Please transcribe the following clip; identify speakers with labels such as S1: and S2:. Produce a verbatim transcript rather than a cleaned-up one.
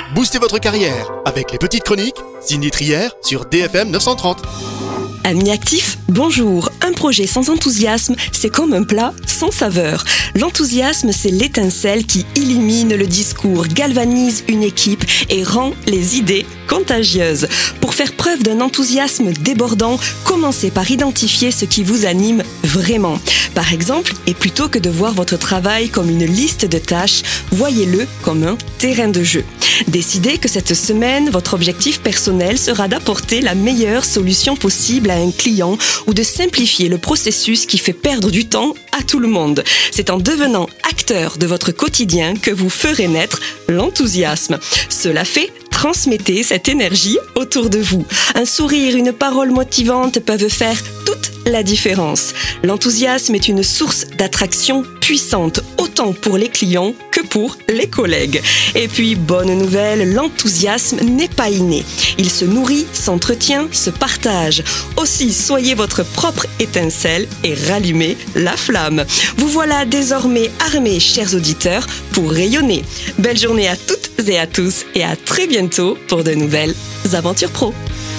S1: Boostez votre carrière avec les petites chroniques, Cindy Trier sur D F M neuf cent trente.
S2: Amis actifs, bonjour. Un projet sans enthousiasme, c'est comme un plat sans saveur. L'enthousiasme, c'est l'étincelle qui illumine le discours, galvanise une équipe et rend les idées contagieuses. Pour faire preuve d'un enthousiasme débordant, commencez par identifier ce qui vous anime vraiment. Par exemple, et plutôt que de voir votre travail comme une liste de tâches, voyez-le comme un terrain de jeu. Décidez que cette semaine, votre objectif personnel sera d'apporter la meilleure solution possible à un client ou de simplifier le processus qui fait perdre du temps à tout le monde. C'est en devenant acteur de votre quotidien que vous ferez naître l'enthousiasme. Cela fait, transmettez cette énergie autour de vous. Un sourire, une parole motivante peuvent faire toute la différence. L'enthousiasme est une source d'attraction puissante, autant pour les clients que pour les collègues. Et puis, bonne nouvelle, l'enthousiasme n'est pas inné. Il se nourrit, s'entretient, se partage. Aussi, soyez votre propre étincelle et rallumez la flamme. Vous voilà désormais armés, chers auditeurs, pour rayonner. Belle journée à toutes et à tous et à très bientôt pour de nouvelles aventures pro.